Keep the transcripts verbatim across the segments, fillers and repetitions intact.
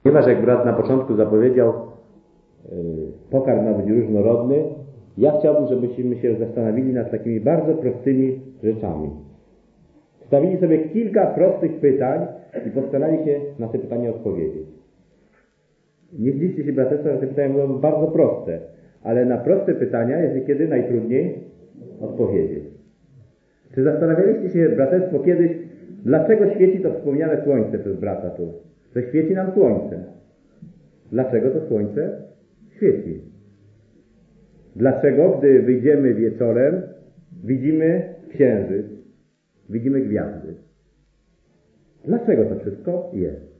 Ponieważ jak brat na początku zapowiedział, yy, pokarm ma być różnorodny, ja chciałbym, żebyśmy się zastanowili nad takimi bardzo prostymi rzeczami. Stawili sobie kilka prostych pytań i postarali się na te pytania odpowiedzieć. Nie zdziwcie się, braterstwa, że te pytania były bardzo proste, ale na proste pytania jest niekiedy najtrudniej odpowiedzieć. Czy zastanawialiście się, braterstwo, kiedyś, dlaczego świeci to wspomniane słońce przez brata tu? Że świeci nam słońce. Dlaczego to słońce świeci? Dlaczego, gdy wyjdziemy wieczorem, widzimy księżyc, widzimy gwiazdy? Dlaczego to wszystko jest?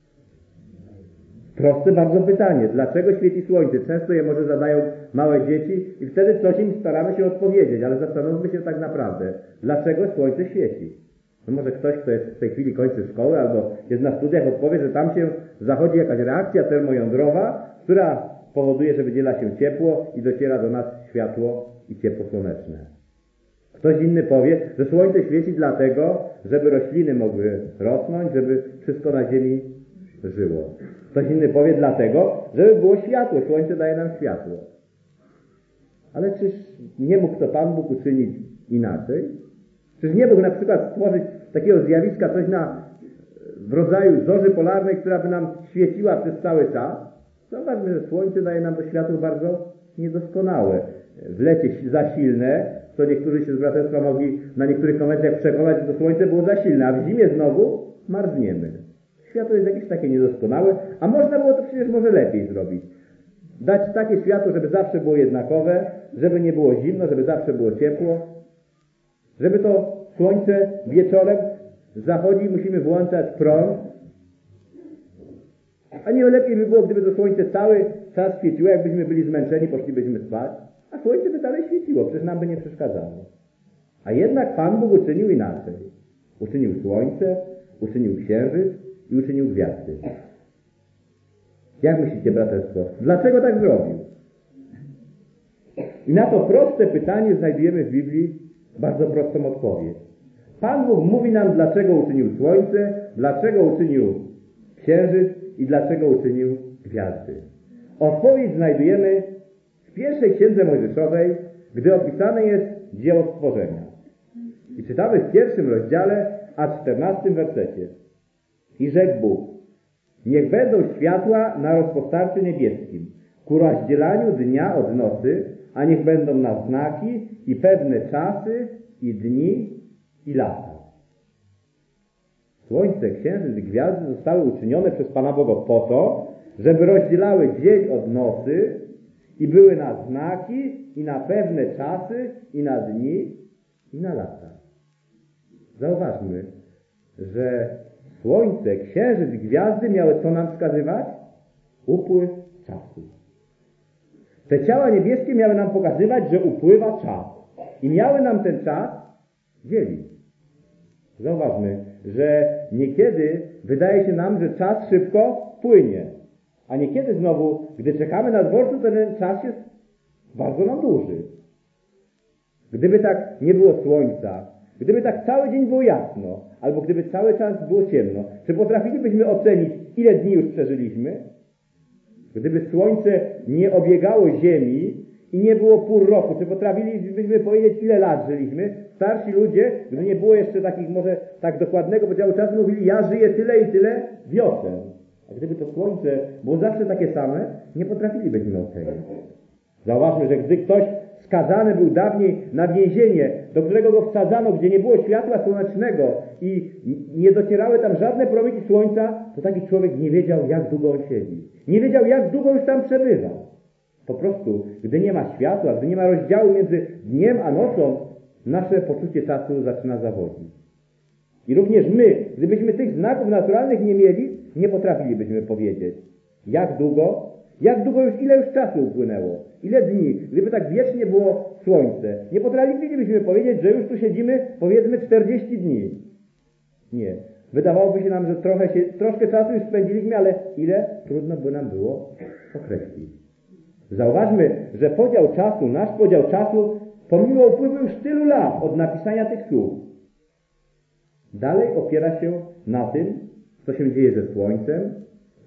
Proste bardzo pytanie. Dlaczego świeci słońce? Często je może zadają małe dzieci i wtedy coś im staramy się odpowiedzieć, ale zastanówmy się tak naprawdę. Dlaczego słońce świeci? No może ktoś, kto jest w tej chwili kończy szkoły albo jest na studiach, odpowie, że tam się zachodzi jakaś reakcja termojądrowa, która powoduje, że wydziela się ciepło i dociera do nas światło i ciepło słoneczne. Ktoś inny powie, że słońce świeci dlatego, żeby rośliny mogły rosnąć, żeby wszystko na ziemi żyło. Ktoś inny powie dlatego, żeby było światło. Słońce daje nam światło. Ale czyż nie mógł to Pan Bóg uczynić inaczej? Czyż nie mógł na przykład stworzyć takiego zjawiska, coś na, w rodzaju zorzy polarnej, która by nam świeciła przez cały czas? Zauważmy, że słońce daje nam to światło bardzo niedoskonałe. W lecie za silne, to niektórzy się z braterstwa mogli na niektórych konwencjach przekonać, że to słońce było za silne, a w zimie znowu marzniemy. Światło jest jakieś takie niedoskonałe, a można było to przecież może lepiej zrobić. Dać takie światło, żeby zawsze było jednakowe, żeby nie było zimno, żeby zawsze było ciepło. Żeby to słońce wieczorem zachodzi, musimy włączać prąd. A nie lepiej by było, gdyby to słońce cały czas świeciło, jakbyśmy byli zmęczeni, poszlibyśmy spać, a słońce by dalej świeciło, przecież nam by nie przeszkadzało. A jednak Pan Bóg uczynił inaczej. Uczynił słońce, uczynił księżyc i uczynił gwiazdy. Jak myślicie, braterstwo? Dlaczego tak zrobił? I na to proste pytanie znajdujemy w Biblii bardzo prostą odpowiedź. Pan Bóg mówi nam, dlaczego uczynił słońce, dlaczego uczynił księżyc i dlaczego uczynił gwiazdy. Odpowiedź znajdujemy w pierwszej księdze Mojżeszowej, gdy opisane jest dzieło stworzenia. I czytamy w pierwszym rozdziale, a czternastym wersecie. I rzekł Bóg: niech będą światła na rozpostarciu niebieskim, ku rozdzielaniu dnia od nocy, a niech będą na znaki i pewne czasy i dni i lata. Słońce, księżyc i gwiazdy zostały uczynione przez Pana Boga po to, żeby rozdzielały dzień od nocy i były na znaki i na pewne czasy i na dni i na lata. Zauważmy, że słońce, księżyc i gwiazdy miały co nam wskazywać? Upływ czasu. Te ciała niebieskie miały nam pokazywać, że upływa czas. I miały nam ten czas dzielić. Zauważmy, że niekiedy wydaje się nam, że czas szybko płynie. A niekiedy znowu, gdy czekamy na dworcu, to ten czas jest bardzo nam duży. Gdyby tak nie było słońca, gdyby tak cały dzień było jasno, albo gdyby cały czas było ciemno, czy potrafilibyśmy ocenić, ile dni już przeżyliśmy? Gdyby słońce nie obiegało ziemi i nie było pół roku, czy potrafilibyśmy powiedzieć, ile lat żyliśmy? Starsi ludzie, gdy nie było jeszcze takich może tak dokładnego podziału czasu, mówili, ja żyję tyle i tyle wiosen. A gdyby to słońce było zawsze takie same, nie potrafilibyśmy ocenić. Zauważmy, że gdy ktoś skazany był dawniej na więzienie, do którego go wsadzano, gdzie nie było światła słonecznego i nie docierały tam żadne promyki słońca, to taki człowiek nie wiedział, jak długo on siedzi. Nie wiedział, jak długo już tam przebywa. Po prostu, gdy nie ma światła, gdy nie ma rozdziału między dniem a nocą, nasze poczucie czasu zaczyna zawodzić. I również my, gdybyśmy tych znaków naturalnych nie mieli, nie potrafilibyśmy powiedzieć, jak długo, jak długo już, ile już czasu upłynęło, ile dni. Gdyby tak wiecznie było słońce, nie potrafilibyśmy powiedzieć, że już tu siedzimy, powiedzmy, czterdzieści dni. Nie. Wydawałoby się nam, że trochę się, troszkę czasu już spędziliśmy, ale ile? Trudno by nam było określić. Zauważmy, że podział czasu, nasz podział czasu, pomimo upływu już tylu lat od napisania tych słów, dalej opiera się na tym, co się dzieje ze Słońcem,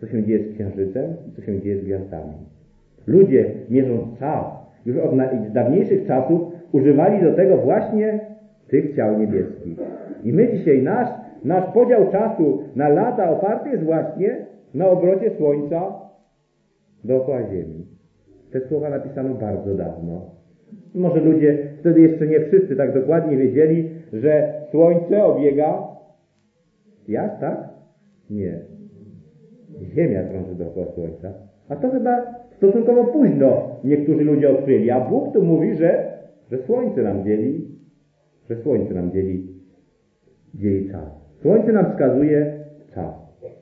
co się dzieje z księżycem i co się dzieje z gwiazdami. Ludzie, mierząc czas, już od dawniejszych czasów używali do tego właśnie tych ciał niebieskich. I my dzisiaj, nasz, nasz podział czasu na lata oparty jest właśnie na obrocie Słońca dookoła Ziemi. Te słowa napisano bardzo dawno. Może ludzie wtedy jeszcze nie wszyscy tak dokładnie wiedzieli, że Słońce obiega jak, tak? Nie. Ziemia krąży dookoła Słońca. A to chyba stosunkowo późno niektórzy ludzie odkryli. A Bóg tu mówi, że, że Słońce nam dzieli, że Słońce nam dzieli, dzieli czas. Słońce nam wskazuje czas.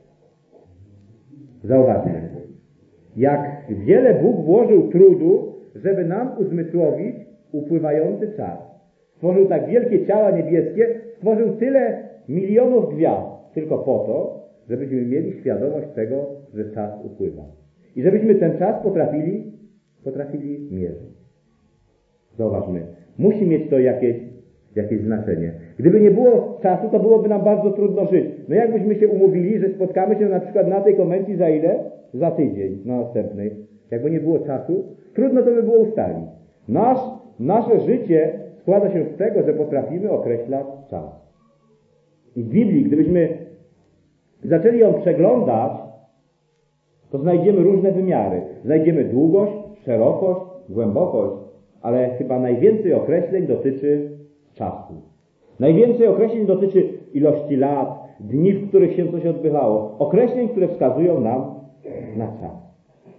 Zauważmy, jak wiele Bóg włożył trudu, żeby nam uzmysłowić upływający czas. Stworzył tak wielkie ciała niebieskie, stworzył tyle milionów gwiazd, tylko po to, żebyśmy mieli świadomość tego, że czas upływa. I żebyśmy ten czas potrafili, potrafili mierzyć. Zauważmy, musi mieć to jakieś, jakieś znaczenie. Gdyby nie było czasu, to byłoby nam bardzo trudno żyć. No jakbyśmy się umówili, że spotkamy się na przykład na tej konwencji za ile? Za tydzień, na następnej. Jakby nie było czasu, trudno to by było ustalić. Nasz, nasze życie składa się z tego, że potrafimy określać czas. I w Biblii, gdybyśmy zaczęli ją przeglądać, to znajdziemy różne wymiary. Znajdziemy długość, szerokość, głębokość, ale chyba najwięcej określeń dotyczy czasu. Najwięcej określeń dotyczy ilości lat, dni, w których się coś odbywało. Określeń, które wskazują nam na czas.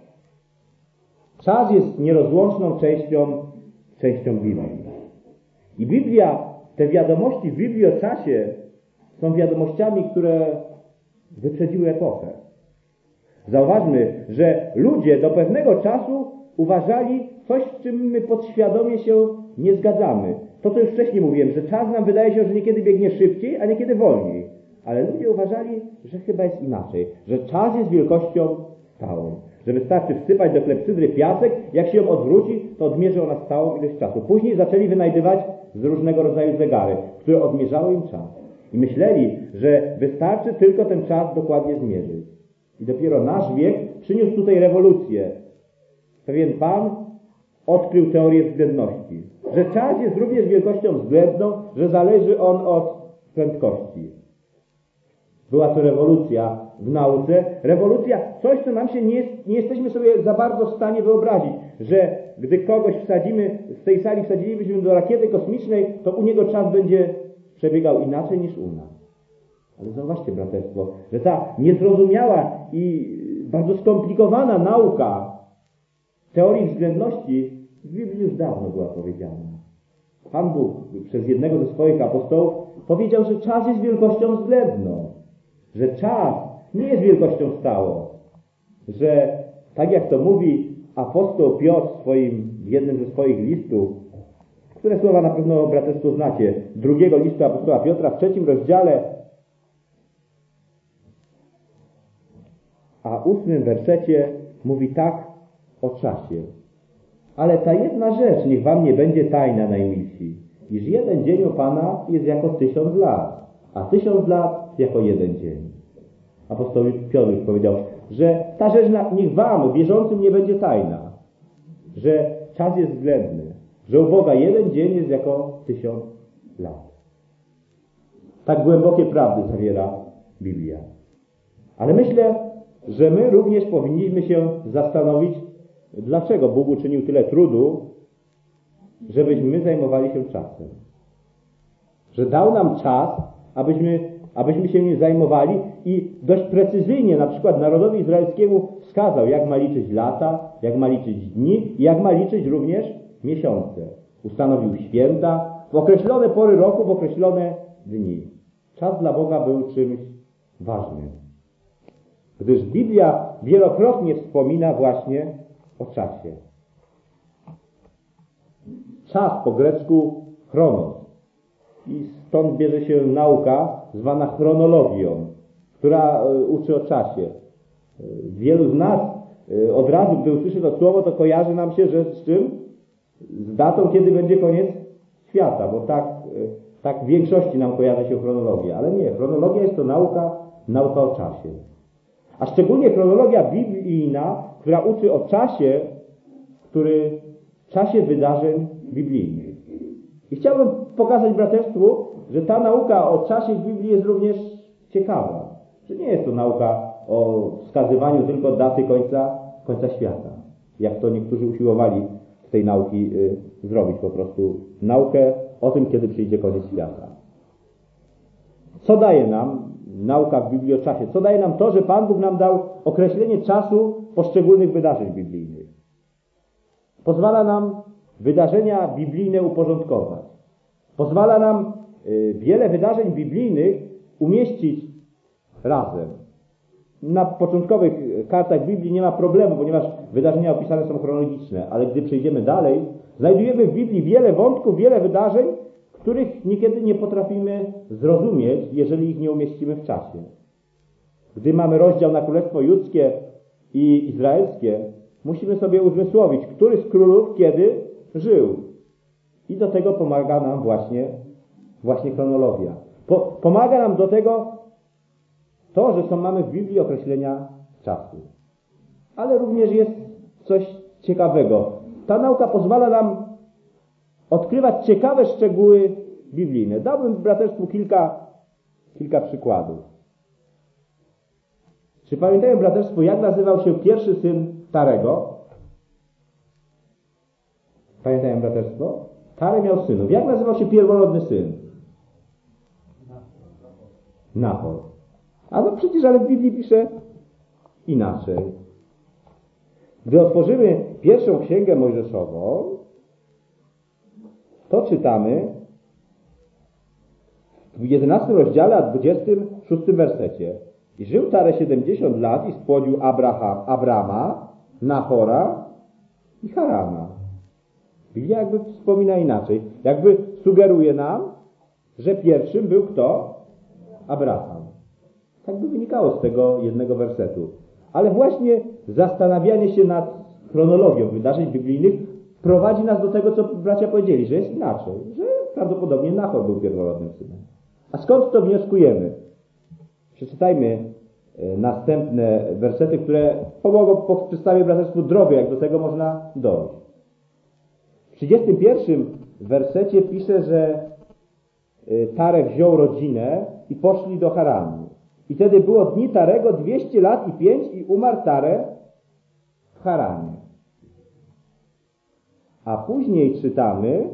Czas jest nierozłączną częścią, częścią Biblii. I Biblia, te wiadomości w Biblii o czasie są wiadomościami, które wyprzedziły epokę. Zauważmy, że ludzie do pewnego czasu uważali coś, z czym my podświadomie się nie zgadzamy. To, co już wcześniej mówiłem, że czas nam wydaje się, że niekiedy biegnie szybciej, a niekiedy wolniej. Ale ludzie uważali, że chyba jest inaczej. Że czas jest wielkością stałą. Że wystarczy wsypać do klepsydry piasek, jak się ją odwróci, to odmierzy ona stałą ilość czasu. Później zaczęli wynajdywać z różnego rodzaju zegary, które odmierzały im czas. I myśleli, że wystarczy tylko ten czas dokładnie zmierzyć. I dopiero nasz wiek przyniósł tutaj rewolucję. Pewien pan odkrył teorię względności. Że czas jest również wielkością względną, że zależy on od prędkości. Była to rewolucja w nauce. Rewolucja, coś, co nam się nie, nie jesteśmy sobie za bardzo w stanie wyobrazić. Że gdy kogoś wsadzimy, z tej sali wsadzilibyśmy do rakiety kosmicznej, to u niego czas będzie przebiegał inaczej niż u nas. Ale zauważcie, braterstwo, że ta niezrozumiała i bardzo skomplikowana nauka teorii względności w Biblii już dawno była powiedziana. Pan Bóg przez jednego ze swoich apostołów powiedział, że czas jest wielkością względną. Że czas nie jest wielkością stałą. Że tak jak to mówi apostoł Piotr w, swoim, w jednym ze swoich listów, które słowa na pewno, braterstwo, znacie, drugiego listu apostoła Piotra w trzecim rozdziale, a ósmym wersecie mówi tak o czasie. Ale ta jedna rzecz niech wam nie będzie tajna, najmilsi, iż jeden dzień u Pana jest jako tysiąc lat, a tysiąc lat jako jeden dzień. Apostoł Piotr już powiedział, że ta rzecz niech wam, wierzącym, nie będzie tajna, że czas jest względny, że u Boga jeden dzień jest jako tysiąc lat. Tak głębokie prawdy zawiera Biblia. Ale myślę, że my również powinniśmy się zastanowić, dlaczego Bóg uczynił tyle trudu, żebyśmy my zajmowali się czasem. Że dał nam czas, abyśmy, abyśmy się nim zajmowali i dość precyzyjnie na przykład narodowi izraelskiemu wskazał, jak ma liczyć lata, jak ma liczyć dni i jak ma liczyć również miesiące. Ustanowił święta w określone pory roku, w określone dni. Czas dla Boga był czymś ważnym. Gdyż Biblia wielokrotnie wspomina właśnie o czasie. Czas po grecku chronos. I stąd bierze się nauka zwana chronologią, która uczy o czasie. Wielu z nas od razu, gdy usłyszy to słowo, to kojarzy nam się, że z czym? Z datą, kiedy będzie koniec świata, bo tak, tak w większości nam kojarzy się chronologia. Ale nie, chronologia jest to nauka, nauka o czasie. A szczególnie chronologia biblijna, która uczy o czasie, który, czasie wydarzeń biblijnych. I chciałbym pokazać braterstwu, że ta nauka o czasie w Biblii jest również ciekawa. Że nie jest to nauka o wskazywaniu tylko daty końca, końca świata. Jak to niektórzy usiłowali z tej nauki y, zrobić po prostu naukę o tym, kiedy przyjdzie koniec świata. Co daje nam nauka w Biblii o czasie? Co daje nam to, że Pan Bóg nam dał określenie czasu poszczególnych wydarzeń biblijnych? Pozwala nam wydarzenia biblijne uporządkować. Pozwala nam y, wiele wydarzeń biblijnych umieścić razem. Na początkowych kartach Biblii nie ma problemu, ponieważ wydarzenia opisane są chronologiczne, ale gdy przejdziemy dalej, znajdujemy w Biblii wiele wątków, wiele wydarzeń, których niekiedy nie potrafimy zrozumieć, jeżeli ich nie umieścimy w czasie. Gdy mamy rozdział na Królestwo Judzkie i Izraelskie, musimy sobie uzmysłowić, który z królów kiedy żył. I do tego pomaga nam właśnie, właśnie chronologia. Po, pomaga nam do tego to, że są, mamy w Biblii określenia czasu. Ale również jest coś ciekawego. Ta nauka pozwala nam odkrywać ciekawe szczegóły biblijne. Dałbym braterstwu kilka, kilka przykładów. Czy pamiętają braterstwo, jak nazywał się pierwszy syn Tarego? Pamiętają braterstwo? Tare miał synów. Jak nazywał się pierworodny syn? Nahor. A no przecież, ale w Biblii pisze inaczej. Gdy otworzymy pierwszą księgę mojżeszową, to czytamy w jedenastym rozdziale, a dwudziestym szóstym wersecie. I żył Tare siedemdziesiąt lat i spłodził Abraham, Abrama, Nahora i Harana. Biblia jakby wspomina inaczej. Jakby sugeruje nam, że pierwszym był kto? Abraham. Tak by wynikało z tego jednego wersetu. Ale właśnie zastanawianie się nad chronologią wydarzeń biblijnych prowadzi nas do tego, co bracia powiedzieli, że jest inaczej. Że prawdopodobnie Nahor był pierworodnym synem. A skąd to wnioskujemy? Przeczytajmy następne wersety, które pomogą po przedstawieniu braterstwu drogę, jak do tego można dojść. W trzydziestym pierwszym wersecie pisze, że Tare wziął rodzinę i poszli do Haranu. I wtedy było dni Tarego dwieście lat i pięć i umarł Tare w Haranie. A później czytamy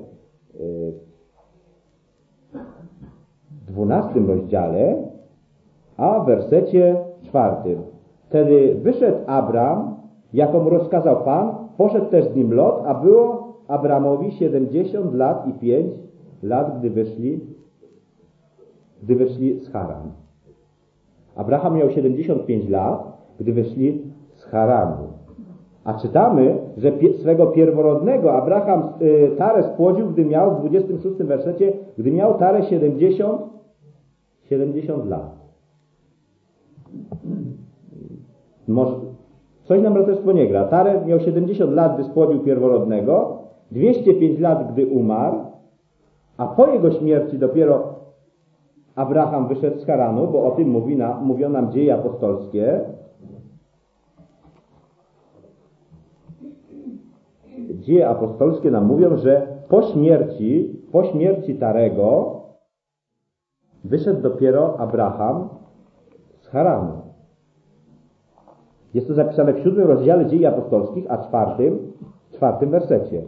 w dwunastym rozdziale, a w wersecie czwartym. Wtedy wyszedł Abram, jako mu rozkazał Pan, poszedł też z nim Lot, a było Abramowi siedemdziesiąt lat i pięć lat, gdy wyszli, gdy wyszli z Haran. Abraham miał siedemdziesiąt pięć lat, gdy wyszli z Haranu. A czytamy, że pie, swego pierworodnego Abraham y, Tarę spłodził, gdy miał, w dwudziestym szóstym wersecie, gdy miał Tarę siedemdziesiąt, siedemdziesiąt lat. Może, coś nam braterstwo nie gra. Tarę miał siedemdziesiąt lat, gdy spłodził pierworodnego, dwieście pięć lat, gdy umarł, a po jego śmierci dopiero Abraham wyszedł z Haranu, bo o tym mówi na, mówią nam dzieje apostolskie. Dzieje apostolskie nam mówią, że po śmierci, po śmierci Tarego wyszedł dopiero Abraham z Haranu. Jest to zapisane w siódmym rozdziale Dziei apostolskich, a czwartym, czwartym wersecie.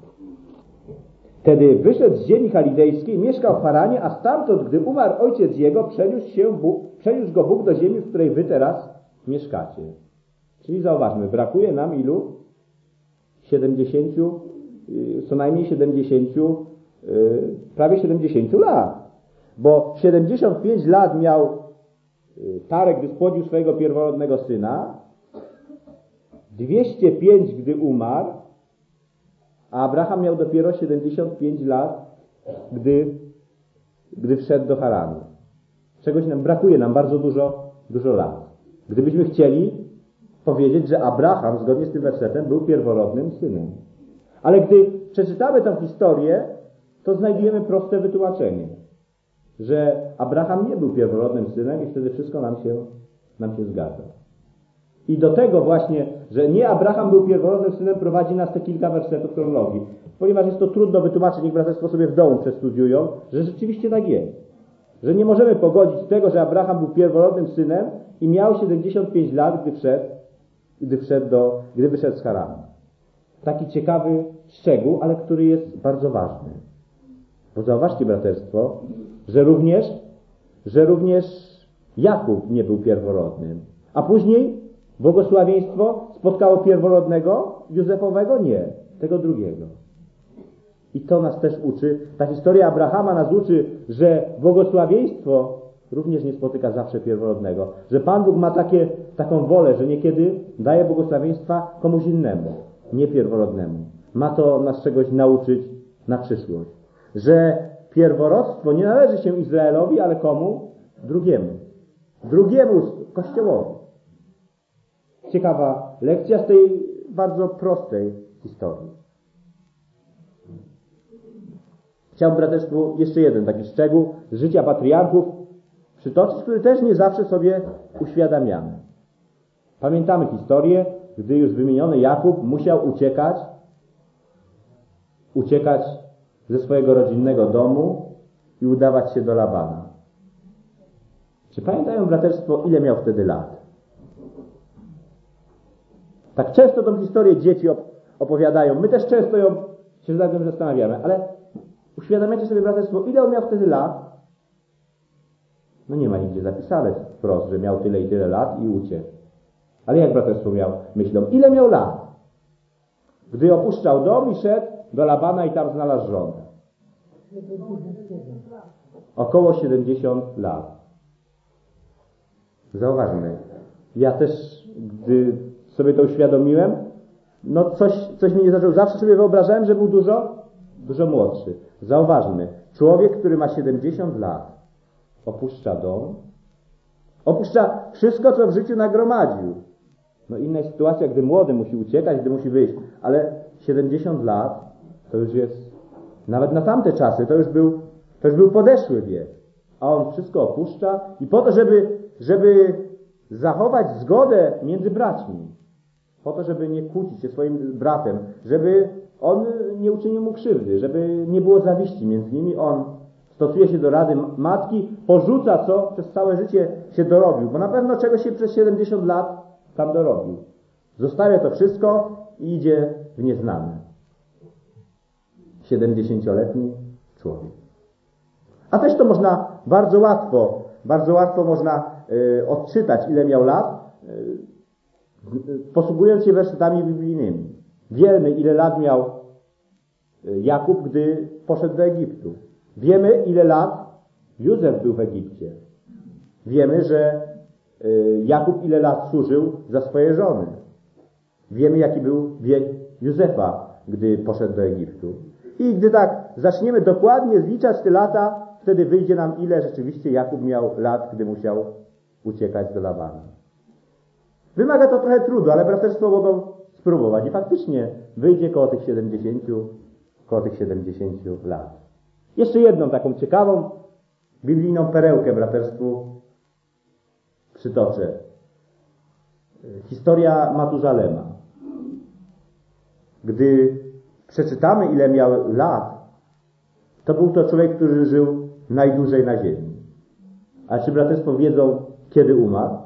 Wtedy wyszedł z ziemi chalidejskiej, mieszkał w Haranie, a stamtąd, gdy umarł ojciec jego, przeniósł się Bóg, przeniósł go Bóg do ziemi, w której wy teraz mieszkacie. Czyli zauważmy, brakuje nam ilu? siedemdziesięciu, co najmniej siedemdziesięciu, prawie siedemdziesięciu lat. Bo siedemdziesiąt pięć lat miał Tare, gdy spłodził swojego pierworodnego syna, dwieście pięć, gdy umarł, a Abraham miał dopiero siedemdziesiąt pięć lat, gdy, gdy wszedł do Haranu. Czegoś nam brakuje, nam bardzo dużo, dużo lat. Gdybyśmy chcieli powiedzieć, że Abraham, zgodnie z tym wersetem, był pierworodnym synem. Ale gdy przeczytamy tę historię, to znajdujemy proste wytłumaczenie, że Abraham nie był pierworodnym synem i wtedy wszystko nam się, nam się zgadza. I do tego właśnie, że nie Abraham był pierworodnym synem, prowadzi nas te kilka wersetów chronologii. Ponieważ jest to trudno wytłumaczyć, niech braterstwo sobie w domu przestudiują, że rzeczywiście tak jest. Że nie możemy pogodzić tego, że Abraham był pierworodnym synem i miał siedemdziesiąt pięć lat, gdy wszedł, gdy wszedł do, gdy wyszedł z Haranu. Taki ciekawy szczegół, ale który jest bardzo ważny. Bo zauważcie, braterstwo, że również, że również Jakub nie był pierworodnym. A później błogosławieństwo spotkało pierworodnego, Józefowego? Nie, tego drugiego. I to nas też uczy, ta historia Abrahama nas uczy, że błogosławieństwo również nie spotyka zawsze pierworodnego. Że Pan Bóg ma takie, taką wolę, że niekiedy daje błogosławieństwa komuś innemu, nie pierworodnemu. Ma to nas czegoś nauczyć na przyszłość. Że pierworodstwo nie należy się Izraelowi, ale komu? Drugiemu. Drugiemu Kościołowi. Ciekawa lekcja z tej bardzo prostej historii. Chciałbym, braterstwu, jeszcze jeden taki szczegół z życia patriarchów przytoczyć, który też nie zawsze sobie uświadamiamy. Pamiętamy historię, gdy już wymieniony Jakub musiał uciekać, uciekać ze swojego rodzinnego domu i udawać się do Labana. Czy pamiętają, braterstwo, ile miał wtedy lat? Tak często tą historię dzieci opowiadają. My też często ją się nad tym zastanawiamy, ale uświadamiacie sobie, braterstwo, ile on miał wtedy lat? No nie ma nigdzie zapisane wprost, że miał tyle i tyle lat i uciekł. Ale jak braterstwo miał? Myślą, ile miał lat? Gdy opuszczał dom i szedł do Labana i tam znalazł żonę. Około siedemdziesiąt lat. Zauważmy. Ja też, gdy sobie to uświadomiłem, no coś, coś mi nie zaczęło. Zawsze sobie wyobrażałem, że był dużo, dużo młodszy. Zauważmy. Człowiek, który ma siedemdziesiąt lat, opuszcza dom, opuszcza wszystko, co w życiu nagromadził. No inna jest sytuacja, gdy młody musi uciekać, gdy musi wyjść, ale siedemdziesiąt lat to już jest, nawet na tamte czasy, to już był, to już był podeszły wiek. A on wszystko opuszcza i po to, żeby, żeby zachować zgodę między braćmi, po to, żeby nie kłócić się swoim bratem, żeby on nie uczynił mu krzywdy, żeby nie było zawiści między nimi, on stosuje się do rady matki, porzuca, co przez całe życie się dorobił, bo na pewno czegoś się przez siedemdziesiąt lat tam dorobił. Zostawia to wszystko i idzie w nieznane. siedemdziesięcioletni człowiek. A też to można bardzo łatwo, bardzo łatwo można y, odczytać, ile miał lat, y, posługując się wersetami biblijnymi. Wiemy, ile lat miał Jakub, gdy poszedł do Egiptu. Wiemy, ile lat Józef był w Egipcie. Wiemy, że y, Jakub ile lat służył za swoje żony. Wiemy, jaki był wiek Józefa, gdy poszedł do Egiptu. I gdy tak zaczniemy dokładnie zliczać te lata, wtedy wyjdzie nam, ile rzeczywiście Jakub miał lat, gdy musiał uciekać do Labana. Wymaga to trochę trudu, ale braterstwo mogą spróbować. I faktycznie wyjdzie koło tych siedemdziesięciu, koło tych siedemdziesięciu lat. Jeszcze jedną taką ciekawą, biblijną perełkę braterstwu przytoczę. Historia Matuzalema. Gdy przeczytamy, ile miał lat, to był to człowiek, który żył najdłużej na ziemi. A czy braterstwo wiedzą, kiedy umarł?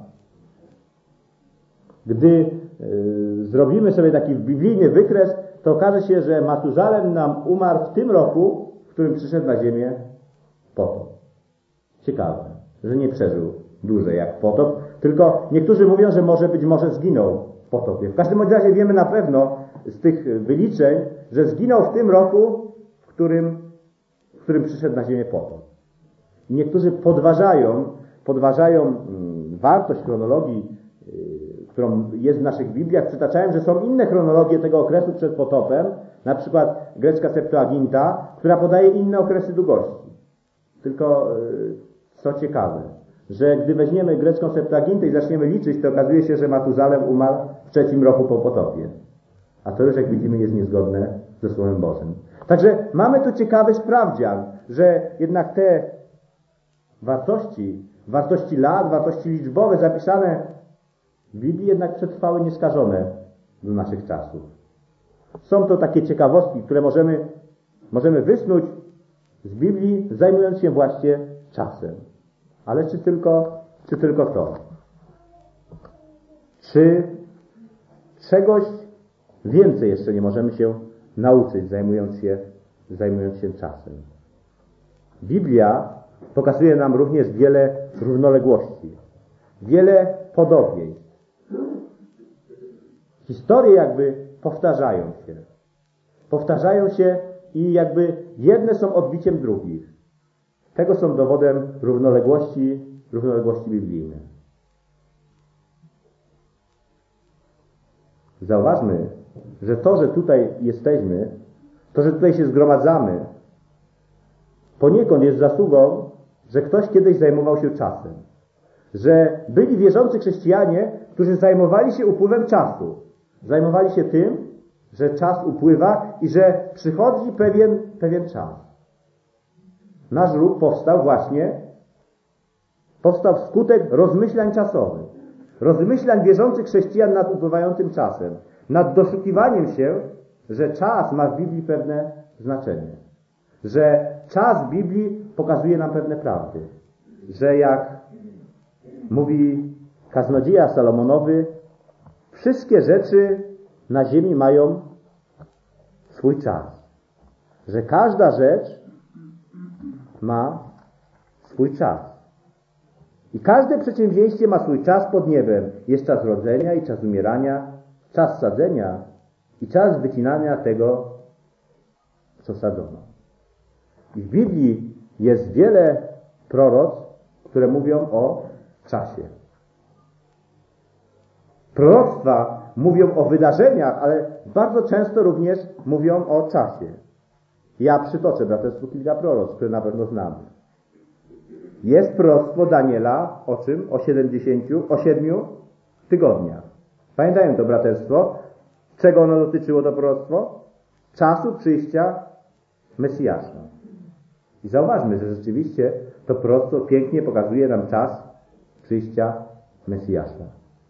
Gdy yy, zrobimy sobie taki biblijny wykres, to okaże się, że Matuzalem nam umarł w tym roku, w którym przyszedł na ziemię potop. Ciekawe, że nie przeżył dłużej jak potop, tylko niektórzy mówią, że może być może zginął w potopie. W każdym razie wiemy na pewno z tych wyliczeń, że zginął w tym roku, w którym, w którym przyszedł na ziemię potop. I niektórzy podważają, podważają hmm, wartość chronologii, yy, którą jest w naszych Bibliach, przytaczają, że są inne chronologie tego okresu przed potopem, na przykład grecka Septuaginta, która podaje inne okresy długości. Tylko, yy, co ciekawe, że gdy weźmiemy grecką Septuagintę i zaczniemy liczyć, to okazuje się, że Matuzalem umarł w trzecim roku po potopie. A to już, jak widzimy, jest niezgodne ze Słowem Bożym. Także mamy tu ciekawy sprawdzian, że jednak te wartości, wartości lat, wartości liczbowe zapisane w Biblii jednak przetrwały nieskażone do naszych czasów. Są to takie ciekawostki, które możemy, możemy wysnuć z Biblii, zajmując się właśnie czasem. Ale czy tylko, czy tylko to? Czy czegoś więcej jeszcze nie możemy się nauczyć, zajmując się, zajmując się czasem? Biblia pokazuje nam również wiele równoległości, wiele podobieństw. Historie jakby powtarzają się. Powtarzają się i jakby jedne są odbiciem drugich. Tego są dowodem równoległości, równoległości biblijnej. Zauważmy, że to, że tutaj jesteśmy, to, że tutaj się zgromadzamy, poniekąd jest zasługą, że ktoś kiedyś zajmował się czasem. Że byli wierzący chrześcijanie, którzy zajmowali się upływem czasu. Zajmowali się tym, że czas upływa i że przychodzi pewien, pewien czas. Nasz ruch powstał właśnie, powstał wskutek rozmyślań czasowych. Rozmyślań wierzących chrześcijan nad upływającym czasem. Nad doszukiwaniem się, że czas ma w Biblii pewne znaczenie. Że czas w Biblii pokazuje nam pewne prawdy. Że jak mówi kaznodzieja Salomonowy, wszystkie rzeczy na ziemi mają swój czas. Że każda rzecz ma swój czas. I każde przedsięwzięcie ma swój czas pod niebem. Jest czas rodzenia i czas umierania, czas sadzenia i czas wycinania tego, co sadzono. I w Biblii jest wiele proroctw, które mówią o czasie. Proroctwa mówią o wydarzeniach, ale bardzo często również mówią o czasie. Ja przytoczę, braterstwu, kilka proroctw, które na pewno znamy. Jest proroctwo Daniela o czym? O siedemdziesięciu, o siedmiu tygodniach. Pamiętają to, braterstwo? Czego ono dotyczyło, to proroctwo? Czasu przyjścia Mesjasza. I zauważmy, że rzeczywiście to proroctwo pięknie pokazuje nam czas przyjścia Mesjasza.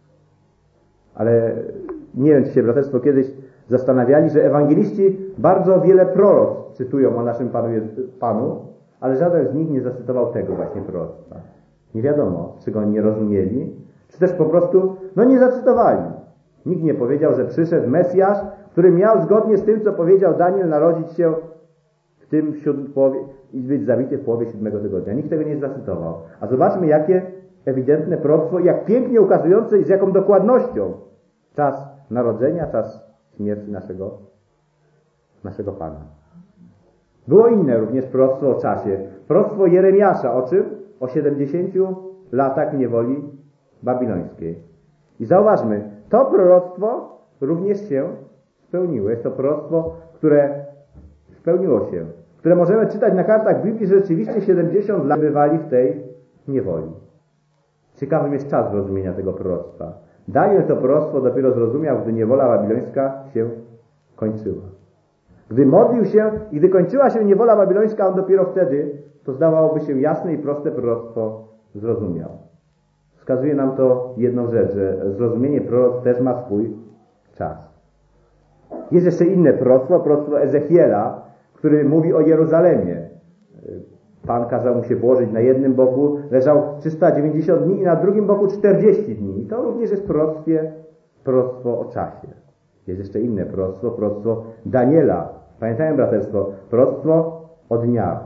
Ale nie wiem, czy się, braterstwo, kiedyś zastanawiali, że ewangeliści bardzo wiele proroctw cytują o naszym Panu, Panu, ale żaden z nich nie zacytował tego właśnie proroctwa. Nie wiadomo, czy go oni nie rozumieli, czy też po prostu, no nie zacytowali. Nikt nie powiedział, że przyszedł Mesjasz, który miał zgodnie z tym, co powiedział Daniel, narodzić się w tym siódmym połowie i być zabity w połowie siódmego tygodnia. Nikt tego nie zacytował. A zobaczmy, jakie ewidentne proroctwo i jak pięknie ukazujące i z jaką dokładnością czas narodzenia, czas śmierci naszego, naszego Pana. Było inne również proroctwo o czasie. Proroctwo Jeremiasza o czym? O siedemdziesięciu latach niewoli babilońskiej. I zauważmy, to proroctwo również się spełniło. Jest to proroctwo, które spełniło się. Które możemy czytać na kartach Biblii, że rzeczywiście siedemdziesiąt lat bywali w tej niewoli. Ciekawym jest czas zrozumienia tego proroctwa. Daniel to proroctwo dopiero zrozumiał, gdy niewola babilońska się kończyła. Gdy modlił się i gdy kończyła się niewola babilońska, on dopiero wtedy, to zdawałoby się jasne i proste proroctwo zrozumiał. Wskazuje nam to jedną rzecz, że zrozumienie proroctw też ma swój czas. Jest jeszcze inne proroctwo, proroctwo Ezechiela, który mówi o Jerozolimie. Pan kazał mu się położyć na jednym boku, leżał trzysta dziewięćdziesiąt dni i na drugim boku czterdzieści dni. I to również jest proroctwie, proroctwo o czasie. Jest jeszcze inne proroctwo, proroctwo Daniela. Pamiętają, braterstwo, proroctwo o dniach.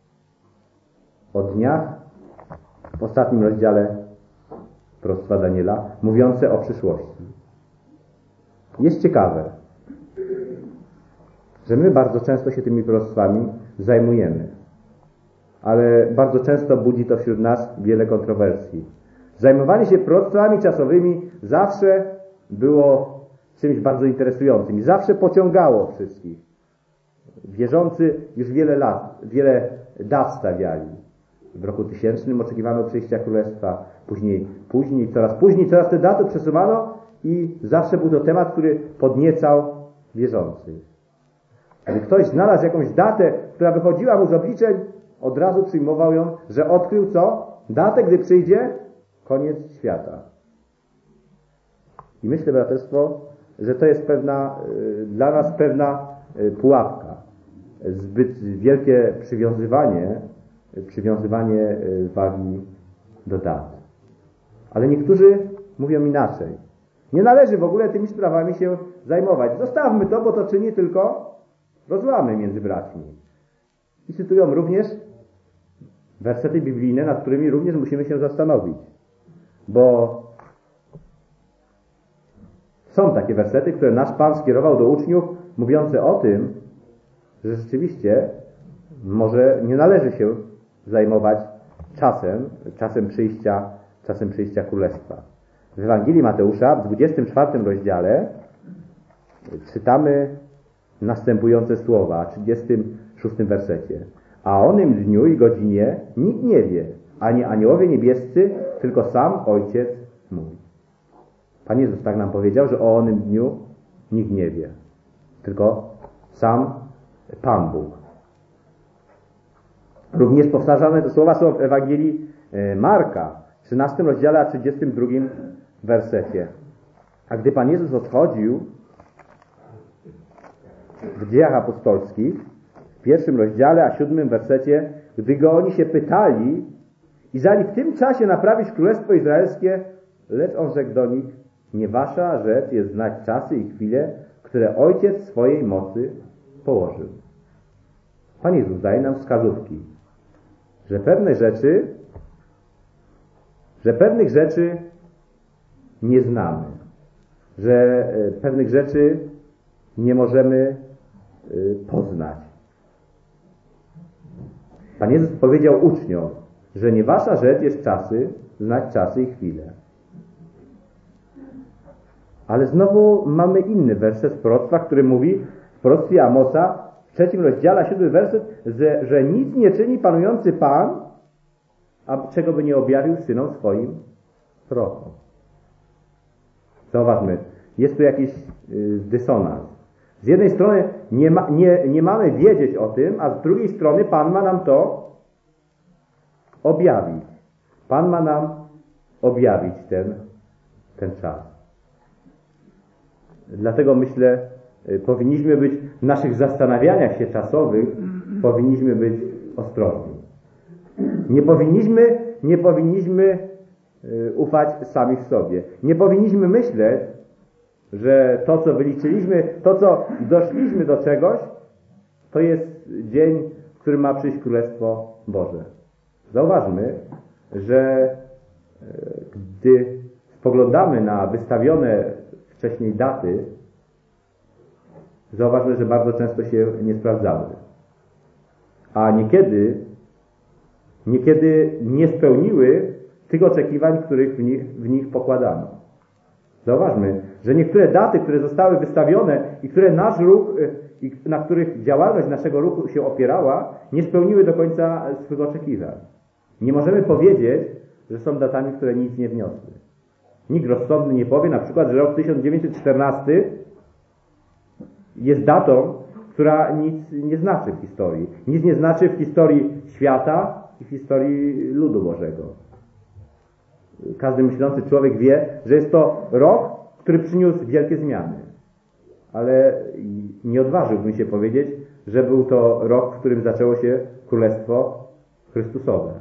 O dniach w ostatnim rozdziale proroctwa Daniela, mówiące o przyszłości. Jest ciekawe, że my bardzo często się tymi proroctwami zajmujemy. Ale bardzo często budzi to wśród nas wiele kontrowersji. Zajmowanie się proroctwami czasowymi zawsze było czymś bardzo interesującym i zawsze pociągało wszystkich. Wierzący już wiele lat, wiele dat stawiali. W roku tysięcznym oczekiwano przyjścia Królestwa, później, później, coraz później, coraz te daty przesuwano i zawsze był to temat, który podniecał wierzących. Gdy ktoś znalazł jakąś datę, która wychodziła mu z obliczeń, od razu przyjmował ją, że odkrył co? Datę, gdy przyjdzie koniec świata. I myślę, braterstwo, że to jest pewna, dla nas pewna pułapka. Zbyt wielkie przywiązywanie, przywiązywanie wagi do dat. Ale niektórzy mówią inaczej. Nie należy w ogóle tymi sprawami się zajmować. Zostawmy to, bo to czyni tylko rozłamy między braćmi. I cytują również wersety biblijne, nad którymi również musimy się zastanowić. Bo są takie wersety, które nasz Pan skierował do uczniów, mówiące o tym, że rzeczywiście może nie należy się zajmować czasem, czasem przyjścia, czasem przyjścia Królestwa. W Ewangelii Mateusza w dwudziestym czwartym rozdziale czytamy następujące słowa, w trzydziestym szóstym wersecie. A o onym dniu i godzinie nikt nie wie, ani aniołowie niebiescy, tylko sam Ojciec mój. Pan Jezus tak nam powiedział, że o onym dniu nikt nie wie, tylko sam Pan Bóg. Również powtarzane te słowa są w Ewangelii Marka, w trzynastym rozdziale, a trzydziestym drugim wersecie. A gdy Pan Jezus odchodził w Dziejach Apostolskich, w pierwszym rozdziale, a siódmym wersecie, gdy go oni się pytali, iżali w tym czasie naprawić Królestwo Izraelskie, lecz on rzekł do nich, nie wasza rzecz jest znać czasy i chwile, które Ojciec w swojej mocy położył. Pan Jezus daje nam wskazówki, że pewne rzeczy, że pewnych rzeczy nie znamy, że pewnych rzeczy nie możemy poznać. Pan Jezus powiedział uczniom, że nie wasza rzecz jest czasy, znać czasy i chwile. Ale znowu mamy inny werset z proroctwa, który mówi w proroctwie Amosa w trzecim rozdziale, siódmy werset, że, że nic nie czyni panujący Pan, a czego by nie objawił synom swoim prorokom. Zauważmy, jest tu jakiś y, dysonans. Z jednej strony nie, ma, nie, nie mamy wiedzieć o tym, a z drugiej strony Pan ma nam to objawić. Pan ma nam objawić ten, ten czas. Dlatego myślę, powinniśmy być w naszych zastanawianiach się czasowych, powinniśmy być ostrożni. Nie powinniśmy, nie powinniśmy ufać sami w sobie. Nie powinniśmy myśleć, że to, co wyliczyliśmy, to, co doszliśmy do czegoś, to jest dzień, w którym ma przyjść Królestwo Boże. Zauważmy, że gdy spoglądamy na wystawione wcześniej daty, zauważmy, że bardzo często się nie sprawdzały. A niekiedy, niekiedy nie spełniły tych oczekiwań, których w nich, w nich pokładano. Zauważmy, że niektóre daty, które zostały wystawione i które nasz ruch, na których działalność naszego ruchu się opierała, nie spełniły do końca swych oczekiwań. Nie możemy powiedzieć, że są datami, które nic nie wniosły. Nikt rozsądny nie powie na przykład, że rok tysiąc dziewięćset czternasty jest datą, która nic nie znaczy w historii. Nic nie znaczy w historii świata i w historii ludu Bożego. Każdy myślący człowiek wie, że jest to rok, który przyniósł wielkie zmiany. Ale nie odważyłbym się powiedzieć, że był to rok, w którym zaczęło się Królestwo Chrystusowe.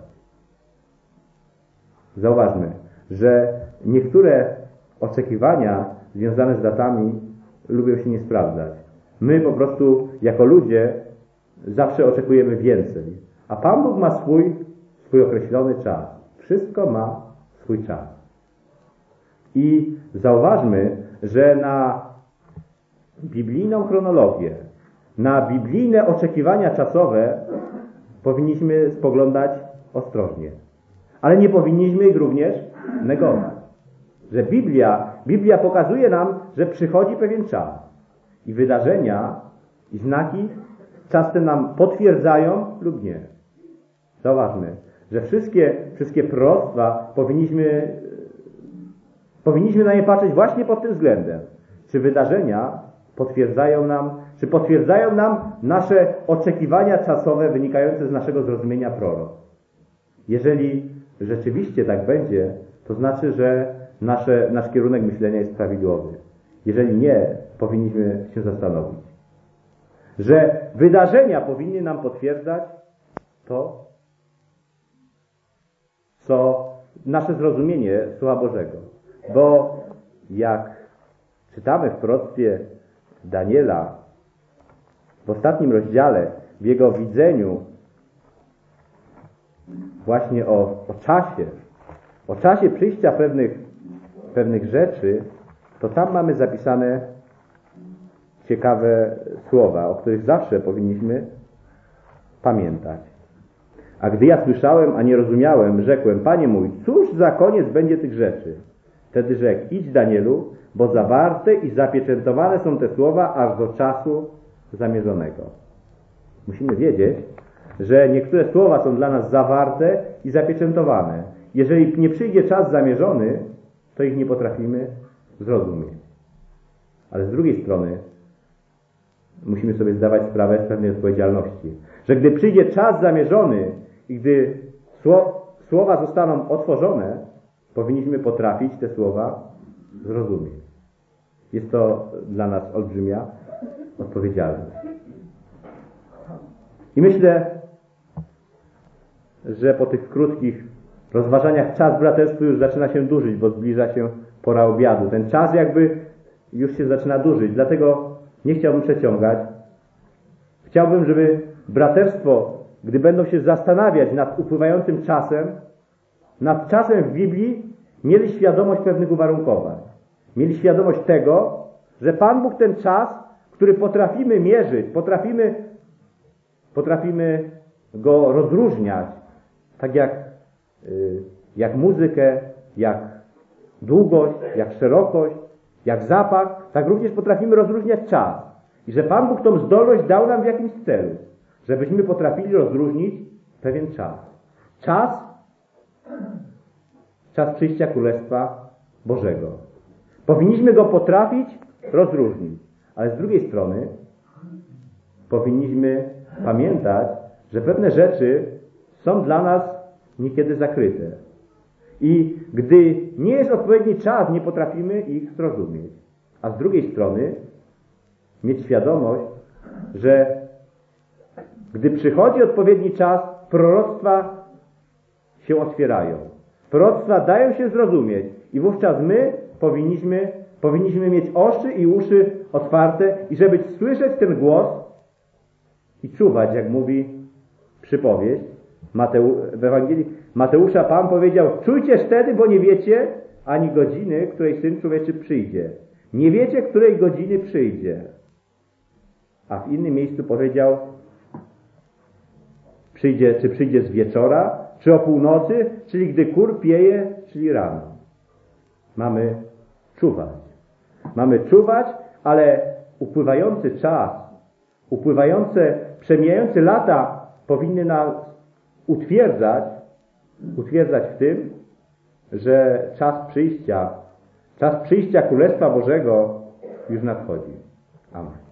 Zauważmy, że niektóre oczekiwania związane z datami lubią się nie sprawdzać. My po prostu jako ludzie zawsze oczekujemy więcej. A Pan Bóg ma swój, swój określony czas. Wszystko ma swój czas. I zauważmy, że na biblijną chronologię, na biblijne oczekiwania czasowe powinniśmy spoglądać ostrożnie. Ale nie powinniśmy ich również negować. Że Biblia, Biblia pokazuje nam, że przychodzi pewien czas. I wydarzenia, i znaki czas ten nam potwierdzają lub nie. Zauważmy, że wszystkie, wszystkie proroctwa powinniśmy, powinniśmy na nie patrzeć właśnie pod tym względem. Czy wydarzenia potwierdzają nam, czy potwierdzają nam nasze oczekiwania czasowe wynikające z naszego zrozumienia proroctw. Jeżeli rzeczywiście tak będzie, to znaczy, że nasze, nasz kierunek myślenia jest prawidłowy. Jeżeli nie, powinniśmy się zastanowić. Że wydarzenia powinny nam potwierdzać to, co nasze zrozumienie Słowa Bożego. Bo jak czytamy w proroctwie Daniela, w ostatnim rozdziale, w jego widzeniu właśnie o, o czasie, o czasie przyjścia pewnych, pewnych rzeczy, to tam mamy zapisane ciekawe słowa, o których zawsze powinniśmy pamiętać. A gdy ja słyszałem, a nie rozumiałem, rzekłem: Panie mój, cóż za koniec będzie tych rzeczy? Wtedy rzekł: idź, Danielu, bo zawarte i zapieczętowane są te słowa aż do czasu zamierzonego. Musimy wiedzieć, że niektóre słowa są dla nas zawarte i zapieczętowane. Jeżeli nie przyjdzie czas zamierzony, to ich nie potrafimy zrozumieć. Ale z drugiej strony musimy sobie zdawać sprawę z pewnej odpowiedzialności, że gdy przyjdzie czas zamierzony i gdy słowa zostaną otworzone, powinniśmy potrafić te słowa zrozumieć. Jest to dla nas olbrzymia odpowiedzialność. I myślę, że po tych krótkich rozważaniach czas braterstwu już zaczyna się dłużyć, bo zbliża się pora obiadu. Ten czas jakby już się zaczyna dłużyć, dlatego nie chciałbym przeciągać. Chciałbym, żeby braterstwo, gdy będą się zastanawiać nad upływającym czasem, nad czasem w Biblii, mieli świadomość pewnych uwarunkowań. Mieli świadomość tego, że Pan Bóg ten czas, który potrafimy mierzyć, potrafimy, potrafimy go rozróżniać, tak jak, jak muzykę, jak długość, jak szerokość, jak zapach, tak również potrafimy rozróżniać czas. I że Pan Bóg tą zdolność dał nam w jakimś celu, żebyśmy potrafili rozróżnić pewien czas. Czas, czas przyjścia Królestwa Bożego. Powinniśmy go potrafić rozróżnić, ale z drugiej strony powinniśmy pamiętać, że pewne rzeczy są dla nas niekiedy zakryte. I gdy nie jest odpowiedni czas, nie potrafimy ich zrozumieć. A z drugiej strony mieć świadomość, że gdy przychodzi odpowiedni czas, proroctwa się otwierają. Proroctwa dają się zrozumieć i wówczas my powinniśmy, powinniśmy mieć oczy i uszy otwarte i żeby słyszeć ten głos i czuwać, jak mówi przypowieść Mateu, w Ewangelii Mateusza. Pan powiedział: czujcie wtedy, bo nie wiecie ani godziny, której Syn Człowieczy przyjdzie. Nie wiecie, której godziny przyjdzie. A w innym miejscu powiedział: przyjdzie, czy przyjdzie z wieczora, czy o północy, czyli gdy kur pieje, czyli rano. Mamy czuwać. Mamy czuwać, ale upływający czas, upływające, przemijające lata powinny nas utwierdzać, utwierdzać w tym, że czas przyjścia, czas przyjścia Królestwa Bożego już nadchodzi. Amen.